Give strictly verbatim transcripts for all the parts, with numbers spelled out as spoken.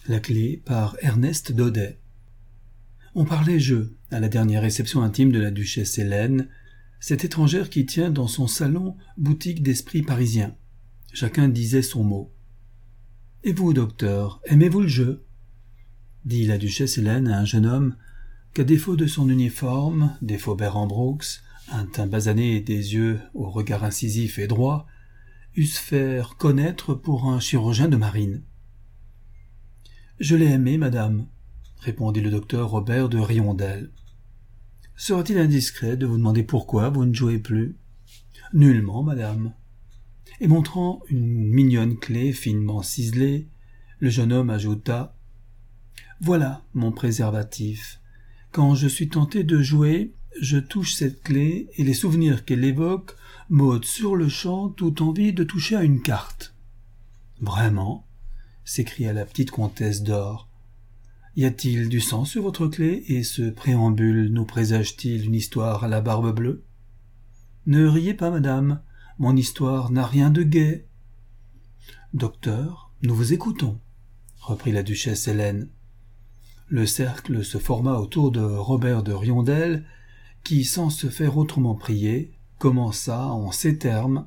La clé par Ernest Daudet. On parlait jeu à la dernière réception intime de la duchesse Hélène, cette étrangère qui tient dans son salon boutique d'esprit parisien. Chacun disait son mot. « Et vous, docteur, aimez-vous le jeu ?» dit la duchesse Hélène à un jeune homme qu'à défaut de son uniforme, des faubourgs en Brooks, un teint basané et des yeux au regard incisif et droit, eussent fait connaître pour un chirurgien de marine. « Je l'ai aimé, madame, » répondit le docteur Robert de Riondel. « Sera-t-il indiscret de vous demander pourquoi vous ne jouez plus ?»« Nullement, madame. » Et montrant une mignonne clé finement ciselée, le jeune homme ajouta « Voilà mon préservatif. Quand je suis tenté de jouer, je touche cette clé et les souvenirs qu'elle évoque m'ôtent sur-le-champ toute envie de toucher à une carte. »« Vraiment ?» s'écria la petite comtesse d'or. « Y a-t-il du sang sur votre clé et ce préambule nous présage-t-il une histoire à la barbe bleue ? » ?»« Ne riez pas, madame, mon histoire n'a rien de gai. »« Docteur, nous vous écoutons, » reprit la duchesse Hélène. Le cercle se forma autour de Robert de Riondel, qui, sans se faire autrement prier, commença en ces termes.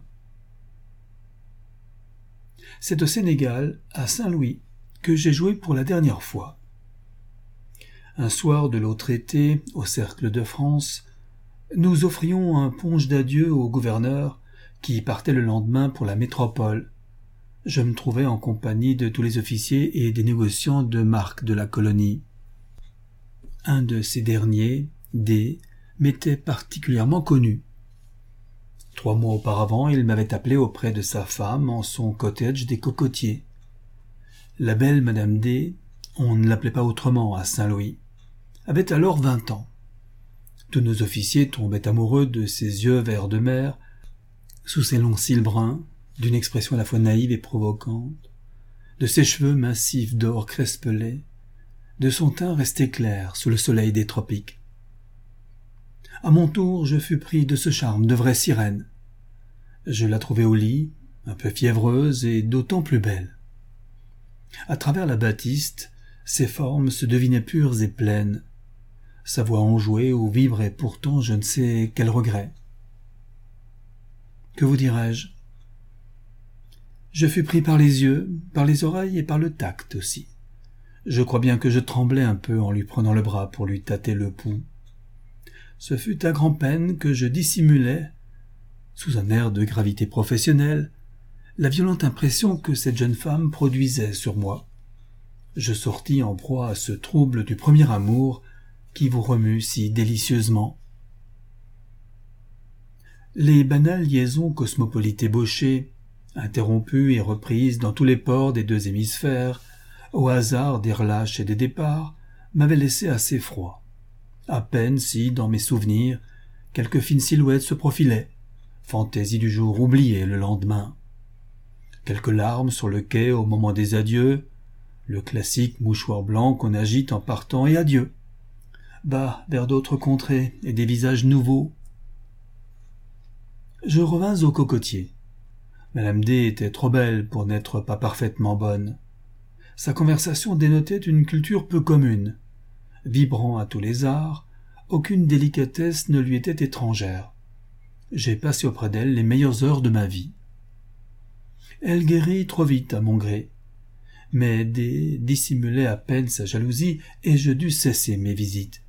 « C'est au Sénégal, à Saint-Louis, que j'ai joué pour la dernière fois. Un soir de l'autre été, au Cercle de France, nous offrions un punch d'adieu au gouverneur qui partait le lendemain pour la métropole. Je me trouvais en compagnie de tous les officiers et des négociants de marque de la colonie. Un de ces derniers, D, m'était particulièrement connu. Trois mois auparavant, il m'avait appelé auprès de sa femme en son cottage des Cocotiers. La belle Madame D, on ne l'appelait pas autrement à Saint-Louis, avait alors vingt ans. Tous nos officiers tombaient amoureux de ses yeux vert de mer, sous ses longs cils bruns, d'une expression à la fois naïve et provocante, de ses cheveux massifs d'or crespelés, de son teint resté clair sous le soleil des tropiques. À mon tour, je fus pris de ce charme de vraie sirène. Je la trouvai au lit, un peu fiévreuse et d'autant plus belle. À travers la batiste, ses formes se devinaient pures et pleines. Sa voix enjouée où vibrait pourtant je ne sais quel regret. Que vous dirais-je ? Je fus pris par les yeux, par les oreilles et par le tact aussi. Je crois bien que je tremblais un peu en lui prenant le bras pour lui tâter le pouls. Ce fut à grand-peine que je dissimulais, sous un air de gravité professionnelle, la violente impression que cette jeune femme produisait sur moi. Je sortis en proie à ce trouble du premier amour qui vous remue si délicieusement. Les banales liaisons cosmopolites ébauchées, interrompues et reprises dans tous les ports des deux hémisphères, au hasard des relâches et des départs, m'avaient laissé assez froid. À peine si, dans mes souvenirs, quelques fines silhouettes se profilaient, fantaisie du jour oublié le lendemain. Quelques larmes sur le quai au moment des adieux, le classique mouchoir blanc qu'on agite en partant et adieu. Bas vers d'autres contrées et des visages nouveaux. Je revins au Cocotier. Madame D était trop belle pour n'être pas parfaitement bonne. Sa conversation dénotait une culture peu commune. Vibrant à tous les arts, aucune délicatesse ne lui était étrangère. J'ai passé auprès d'elle les meilleures heures de ma vie. Elle guérit trop vite à mon gré, mais D dissimulait à peine sa jalousie et je dus cesser mes visites.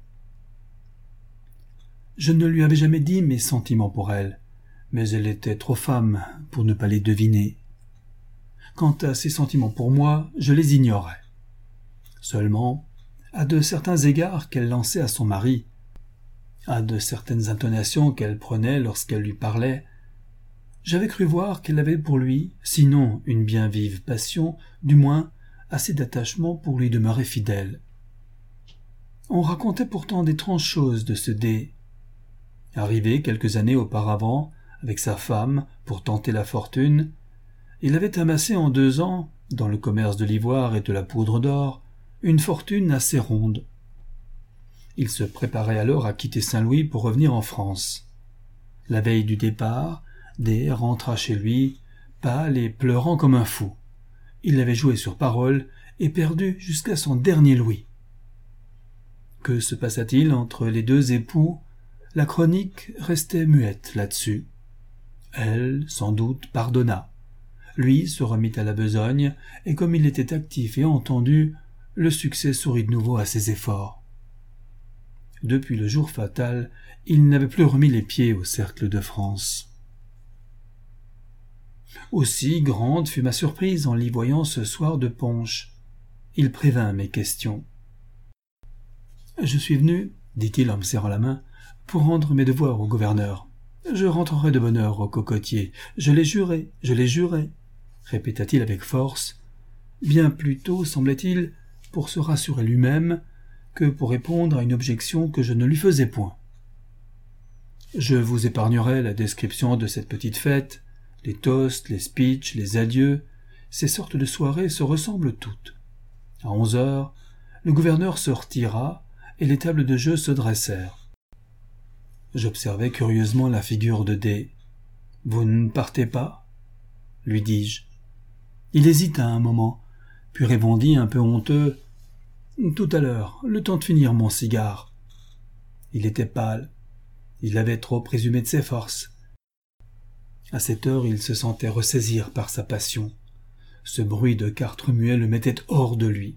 Je ne lui avais jamais dit mes sentiments pour elle, mais elle était trop femme pour ne pas les deviner. Quant à ses sentiments pour moi, je les ignorais. Seulement, à de certains égards qu'elle lançait à son mari, à de certaines intonations qu'elle prenait lorsqu'elle lui parlait, j'avais cru voir qu'elle avait pour lui, sinon une bien vive passion, du moins assez d'attachement pour lui demeurer fidèle. On racontait pourtant d'étranges choses de ce D. Arrivé quelques années auparavant, avec sa femme, pour tenter la fortune, il avait amassé en deux ans, dans le commerce de l'ivoire et de la poudre d'or, une fortune assez ronde. Il se préparait alors à quitter Saint-Louis pour revenir en France. La veille du départ, D rentra chez lui, pâle et pleurant comme un fou. Il avait joué sur parole et perdu jusqu'à son dernier louis. Que se passa-t-il entre les deux époux? La chronique restait muette là-dessus. Elle, sans doute, pardonna. Lui se remit à la besogne, et comme il était actif et entendu, le succès sourit de nouveau à ses efforts. Depuis le jour fatal, il n'avait plus remis les pieds au cercle de France. Aussi grande fut ma surprise en l'y voyant ce soir de punch. Il prévint mes questions. « Je suis venu, dit-il en me serrant la main, pour rendre mes devoirs au gouverneur. Je rentrerai de bonne heure au Cocotier. Je l'ai juré, je l'ai juré, répéta-t-il avec force, bien plutôt, semblait-il, pour se rassurer lui-même que pour répondre à une objection que je ne lui faisais point. Je vous épargnerai la description de cette petite fête, les toasts, les speeches, les adieux, ces sortes de soirées se ressemblent toutes. À onze heures, le gouverneur se retira et les tables de jeu se dressèrent. J'observai curieusement la figure de D. « Vous ne partez pas ?» lui dis-je. Il hésita un moment, puis répondit un peu honteux. « Tout à l'heure, le temps de finir mon cigare. » Il était pâle. Il avait trop présumé de ses forces. À cette heure, il se sentait ressaisir par sa passion. Ce bruit de cartes remuées le mettait hors de lui.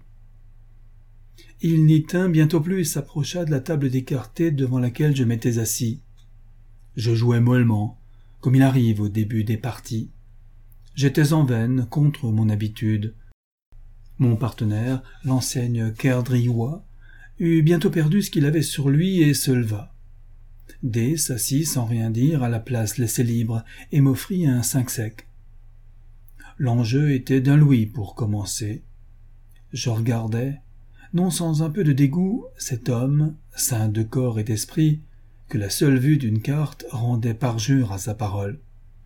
Il n'y tint bientôt plus et s'approcha de la table d'écarté devant laquelle je m'étais assis. Je jouais mollement, comme il arrive au début des parties. J'étais en veine contre mon habitude. Mon partenaire, l'enseigne Kerdriois, eut bientôt perdu ce qu'il avait sur lui et se leva. D s'assit sans rien dire à la place laissée libre et m'offrit un cinq sec. L'enjeu était d'un louis pour commencer. Je regardais, non sans un peu de dégoût, cet homme, sain de corps et d'esprit, que la seule vue d'une carte rendait parjure à sa parole.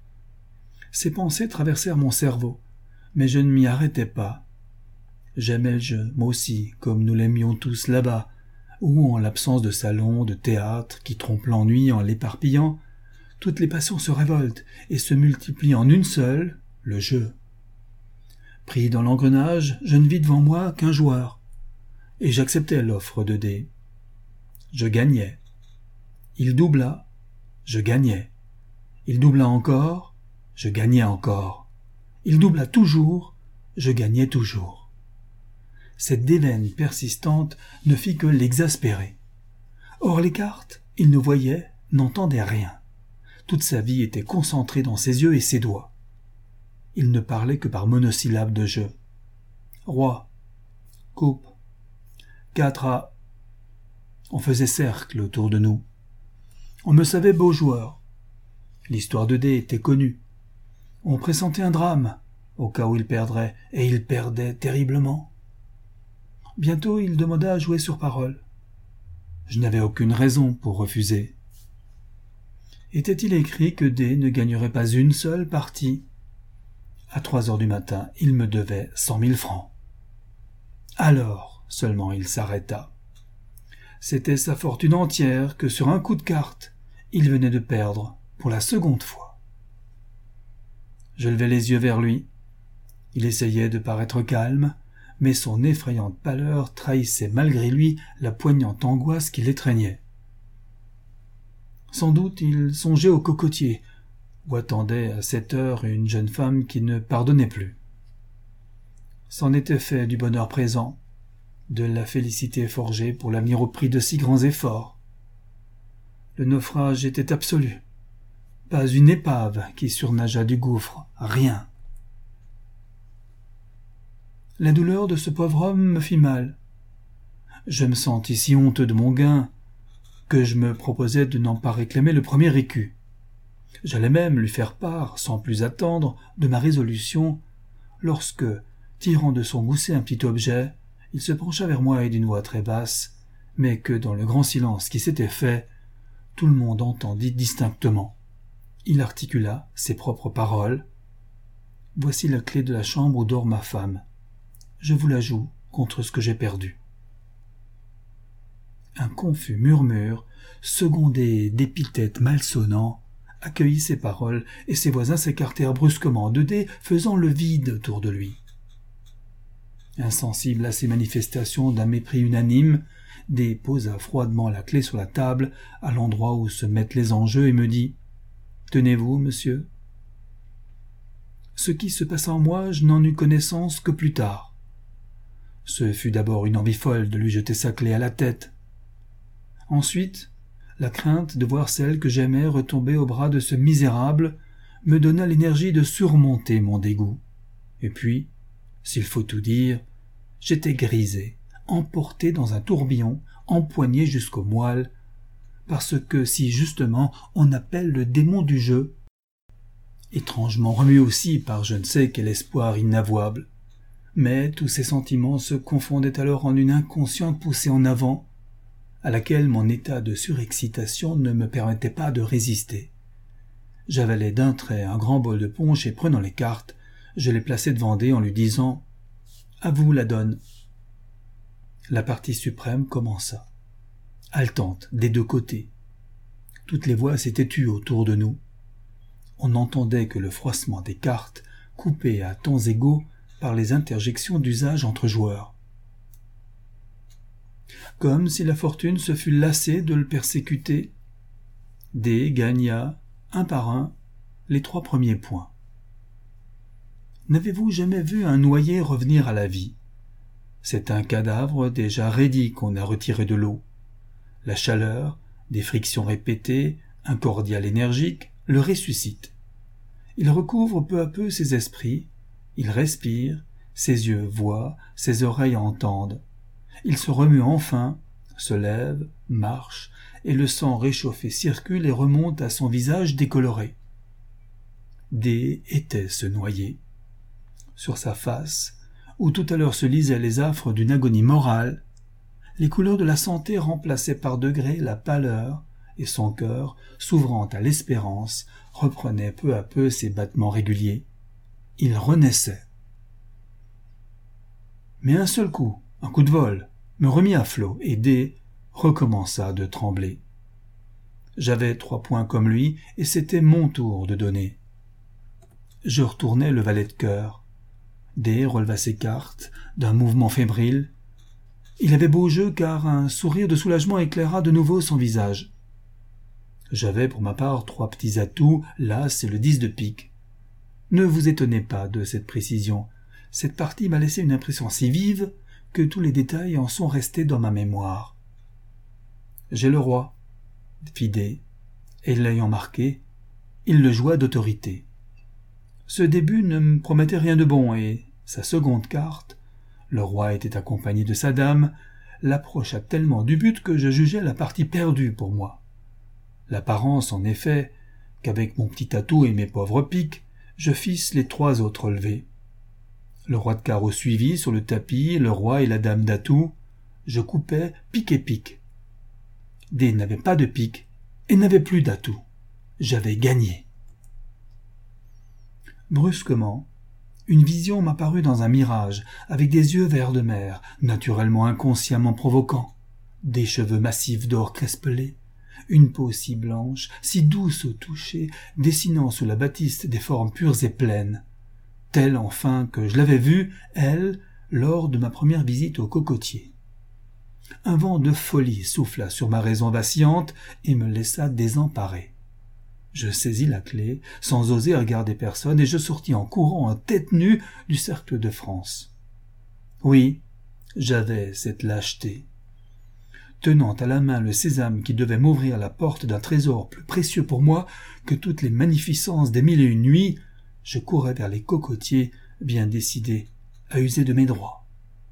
Ces pensées traversèrent mon cerveau, mais je ne m'y arrêtai pas. J'aimais le jeu, moi aussi, comme nous l'aimions tous là-bas, où, en l'absence de salon, de théâtre, qui trompe l'ennui en l'éparpillant, toutes les passions se révoltent et se multiplient en une seule, le jeu. Pris dans l'engrenage, je ne vis devant moi qu'un joueur, et j'acceptai l'offre de D. Je gagnais. Il doubla, je gagnais. Il doubla encore, je gagnais encore. Il doubla toujours, je gagnais toujours. Cette déveine persistante ne fit que l'exaspérer. Or les cartes, il ne voyait, n'entendait rien. Toute sa vie était concentrée dans ses yeux et ses doigts. Il ne parlait que par monosyllabes de jeu. Roi, coupe, quatre à... On faisait cercle autour de nous. On me savait beau joueur. L'histoire de D était connue. On pressentait un drame, au cas où il perdrait, et il perdait terriblement. Bientôt il demanda à jouer sur parole. Je n'avais aucune raison pour refuser. Était-il écrit que D ne gagnerait pas une seule partie? À trois heures du matin, il me devait cent mille francs. Alors seulement il s'arrêta. C'était sa fortune entière que sur un coup de carte, il venait de perdre pour la seconde fois. Je levai les yeux vers lui. Il essayait de paraître calme, mais son effrayante pâleur trahissait malgré lui la poignante angoisse qui l'étreignait. Sans doute il songeait au Cocotier, où attendait à cette heure une jeune femme qui ne pardonnait plus. C'en était fait du bonheur présent, de la félicité forgée pour l'avenir au prix de si grands efforts. Le naufrage était absolu. Pas une épave qui surnageât du gouffre, rien. La douleur de ce pauvre homme me fit mal. Je me sentis si honteux de mon gain que je me proposais de n'en pas réclamer le premier écu. J'allais même lui faire part, sans plus attendre, de ma résolution, lorsque, tirant de son gousset un petit objet, il se pencha vers moi et d'une voix très basse, mais que dans le grand silence qui s'était fait, tout le monde entendit distinctement. Il articula ses propres paroles. « Voici la clé de la chambre où dort ma femme. Je vous la joue contre ce que j'ai perdu. » Un confus murmure, secondé d'épithètes malsonnants, accueillit ces paroles et ses voisins s'écartèrent brusquement de D, faisant le vide autour de lui. Insensible à ces manifestations d'un mépris unanime, D posa froidement la clé sur la table, à l'endroit où se mettent les enjeux, et me dit « Tenez-vous, monsieur ?» Ce qui se passa en moi, je n'en eus connaissance que plus tard. Ce fut d'abord une envie folle de lui jeter sa clé à la tête. Ensuite, la crainte de voir celle que j'aimais retomber au bras de ce misérable me donna l'énergie de surmonter mon dégoût. Et puis, s'il faut tout dire, j'étais grisé, emporté dans un tourbillon, empoigné jusqu'aux moelles, parce que si justement on appelle le démon du jeu, étrangement remué aussi par je ne sais quel espoir inavouable. Mais tous ces sentiments se confondaient alors en une inconsciente poussée en avant, à laquelle mon état de surexcitation ne me permettait pas de résister. J'avalai d'un trait un grand bol de punch et prenant les cartes, je les plaçai devant D en lui disant « À vous la donne ». La partie suprême commença, haletante des deux côtés. Toutes les voix s'étaient tues autour de nous. On n'entendait que le froissement des cartes, coupé à temps égaux par les interjections d'usage entre joueurs. Comme si la fortune se fût lassée de le persécuter, D gagna, un par un, les trois premiers points. N'avez-vous jamais vu un noyé revenir à la vie? C'est un cadavre déjà raidi qu'on a retiré de l'eau. La chaleur, des frictions répétées, un cordial énergique, le ressuscite. Il recouvre peu à peu ses esprits, il respire, ses yeux voient, ses oreilles entendent. Il se remue enfin, se lève, marche, et le sang réchauffé circule et remonte à son visage décoloré. D était ce noyé. Sur sa face, où tout à l'heure se lisaient les affres d'une agonie morale, les couleurs de la santé remplaçaient par degrés la pâleur, et son cœur, s'ouvrant à l'espérance, reprenait peu à peu ses battements réguliers. Il renaissait. Mais un seul coup, un coup de vol, me remit à flot, et D recommença de trembler. J'avais trois points comme lui, et c'était mon tour de donner. Je retournai le valet de cœur. D releva ses cartes, d'un mouvement fébrile. Il avait beau jeu, car un sourire de soulagement éclaira de nouveau son visage. J'avais pour ma part trois petits atouts, l'as et le dix de pique. Ne vous étonnez pas de cette précision. Cette partie m'a laissé une impression si vive que tous les détails en sont restés dans ma mémoire. J'ai le roi, fit D, et l'ayant marqué, il le joua d'autorité. Ce début ne me promettait rien de bon, et sa seconde carte, le roi était accompagné de sa dame, l'approcha tellement du but que je jugeais la partie perdue pour moi. L'apparence, en effet, qu'avec mon petit atout et mes pauvres piques, je fisse les trois autres levés. Le roi de carreau suivit sur le tapis, le roi et la dame d'atout. Je coupais pique et pique. D n'avait pas de pique et n'avait plus d'atout. J'avais gagné. Brusquement, une vision m'apparut dans un mirage, avec des yeux vert de mer, naturellement inconsciemment provoquants, des cheveux massifs d'or crespelés, une peau si blanche, si douce au toucher, dessinant sous la batiste des formes pures et pleines, telle enfin que je l'avais vue, elle, lors de ma première visite au cocotier. Un vent de folie souffla sur ma raison vacillante et me laissa désemparé. Je saisis la clé, sans oser regarder personne, et je sortis en courant en tête nue du cercle de France. Oui, j'avais cette lâcheté. Tenant à la main le sésame qui devait m'ouvrir la porte d'un trésor plus précieux pour moi que toutes les magnificences des mille et une nuits, je courais vers les cocotiers, bien décidé à user de mes droits.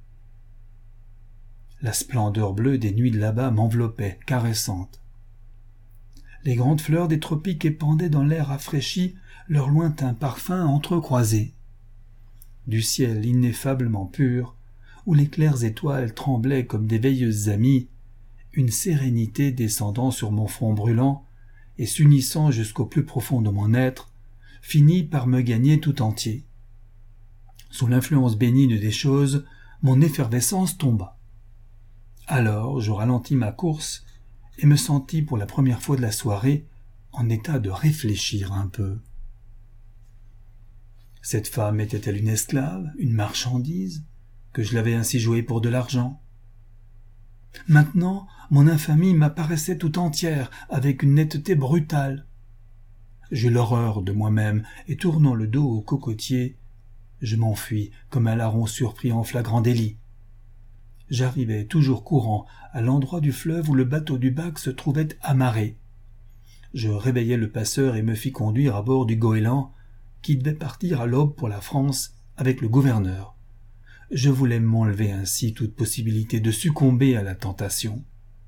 La splendeur bleue des nuits de là-bas m'enveloppait, caressante. Les grandes fleurs des tropiques épandaient dans l'air rafraîchi leur lointain parfum entrecroisé. Du ciel ineffablement pur, où les claires étoiles tremblaient comme des veilleuses amies, une sérénité descendant sur mon front brûlant et s'unissant jusqu'au plus profond de mon être, finit par me gagner tout entier. Sous l'influence bénigne des choses, mon effervescence tomba. Alors je ralentis ma course et me sentis pour la première fois de la soirée en état de réfléchir un peu. Cette femme était-elle une esclave, une marchandise, que je l'avais ainsi joué pour de l'argent. Maintenant, mon infamie m'apparaissait tout entière, avec une netteté brutale. J'eus l'horreur de moi-même, et tournant le dos au cocotier, je m'enfuis comme un larron surpris en flagrant délit. J'arrivai toujours courant à l'endroit du fleuve où le bateau du bac se trouvait amarré. Je réveillai le passeur et me fis conduire à bord du goéland, qui devait partir à l'aube pour la France avec le gouverneur. Je voulais m'enlever ainsi toute possibilité de succomber à la tentation.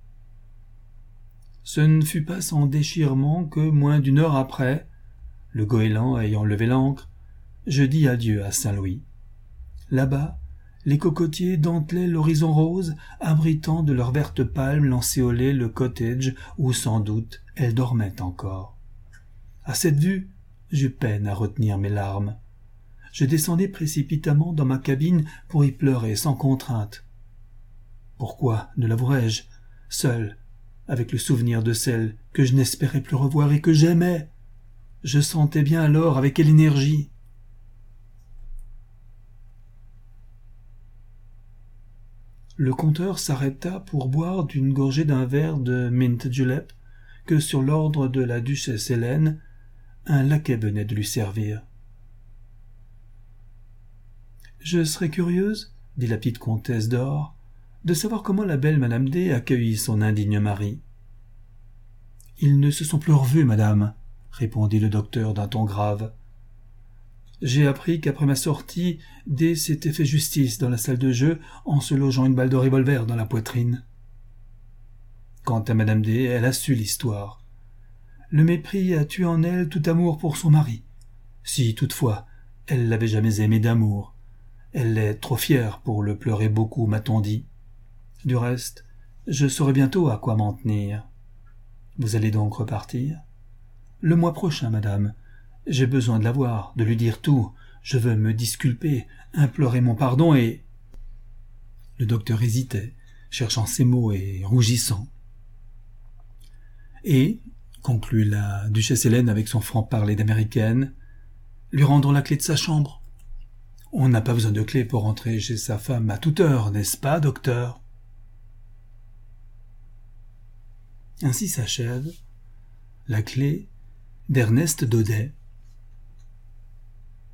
Ce ne fut pas sans déchirement que, moins d'une heure après, le goéland ayant levé l'ancre, je dis adieu à Saint-Louis. Là-bas, les cocotiers dentelaient l'horizon rose, abritant de leurs vertes palmes lancéolées le cottage où, sans doute, elle dormait encore. À cette vue, j'eus peine à retenir mes larmes. Je descendais précipitamment dans ma cabine pour y pleurer sans contrainte. Pourquoi, ne l'avouerai-je, seul, avec le souvenir de celle que je n'espérais plus revoir et que j'aimais? Je sentais bien alors avec quelle énergie. Le conteur s'arrêta pour boire d'une gorgée d'un verre de mint julep que, sur l'ordre de la duchesse Hélène, un laquais venait de lui servir. « Je serais curieuse, dit la petite comtesse d'or, de savoir comment la belle madame D. accueillit son indigne mari. »« Ils ne se sont plus revus, madame, » répondit le docteur d'un ton grave. « J'ai appris qu'après ma sortie, D. s'était fait justice dans la salle de jeu en se logeant une balle de revolver dans la poitrine. Quant à madame D., elle a su l'histoire. Le mépris a tué en elle tout amour pour son mari, si toutefois elle l'avait jamais aimé d'amour. Elle est trop fière pour le pleurer beaucoup, m'a-t-on dit. Du reste, je saurai bientôt à quoi m'en tenir. Vous allez donc repartir? Le mois prochain, madame. J'ai besoin de la voir, de lui dire tout. Je veux me disculper, implorer mon pardon et... » Le docteur hésitait, cherchant ses mots et rougissant. « Et, conclut la duchesse Hélène avec son franc-parler d'américaine, lui rendons la clé de sa chambre. On n'a pas besoin de clé pour entrer chez sa femme à toute heure, n'est-ce pas, docteur ?» Ainsi s'achève la clé d'Ernest Daudet.